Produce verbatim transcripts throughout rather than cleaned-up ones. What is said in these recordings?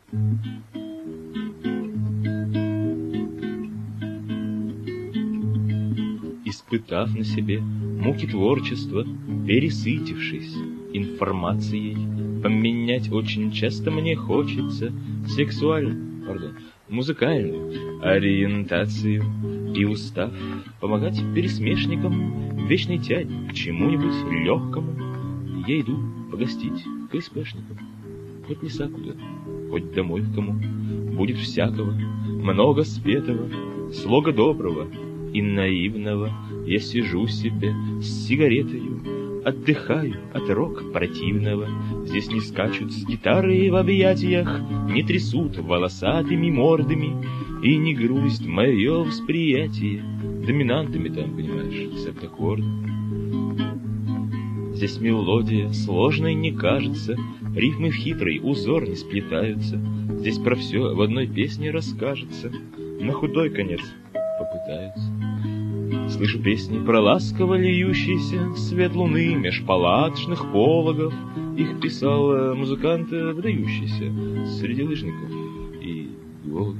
Испытав на себе муки творчества, пересытившись информацией, поменять очень часто мне хочется сексуальную, пардон, музыкальную ориентацию. И устав помогать пересмешникам вечной тяги к чему-нибудь легкому, я иду погостить к СПшникам. Хоть леса куда, хоть домой к кому. Будет всякого, много спетого, слога доброго и наивного. Я сижу себе с сигаретою, отдыхаю от рок противного. Здесь не скачут с гитарой в объятиях, не трясут волосатыми мордами, и не грусть мое восприятие доминантами там, понимаешь, септаккордами. Здесь мелодия сложной не кажется, рифмы в хитрый узор не сплетаются. Здесь про все в одной песне расскажется, на худой конец попытаются. Слышу песни про ласково льющийся свет луны меж палаточных пологов. Их писал музыкант выдающийся среди лыжников и геологов.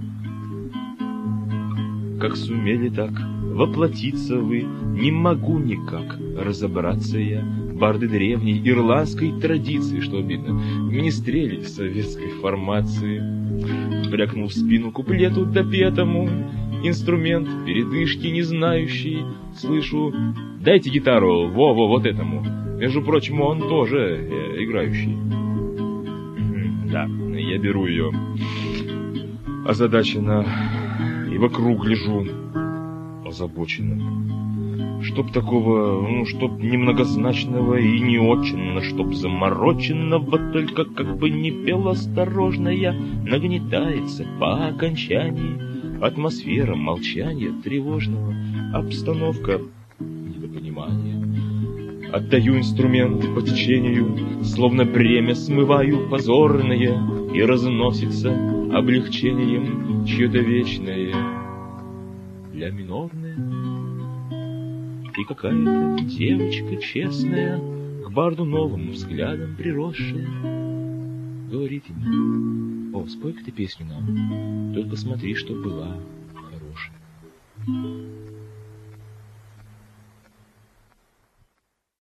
Как сумели так воплотиться вы, не могу никак разобраться я. Барды древней ирландской традиции, что обидно, министрели советской формации. Брякнул в спину куплету допетому, инструмент передышки не знающий. Слышу: дайте гитару, во-во, вот этому. Между прочим, он тоже э, играющий. Да, я беру ее озадаченно и вокруг лежу озабоченным. Чтоб такого, ну, чтоб немногозначного и не очень, чтоб замороченного, только как бы не пел осторожно я, нагнетается по окончании атмосфера молчания тревожного, обстановка недопонимания. Отдаю инструменты по течению, словно бремя смываю позорное, и разносится облегчением чье-то вечное ля минорное. И какая-то девочка честная, к барду новым взглядом приросшая, говорит ему: о, спой-ка ты песню нам, только смотри, чтоб была хорошая.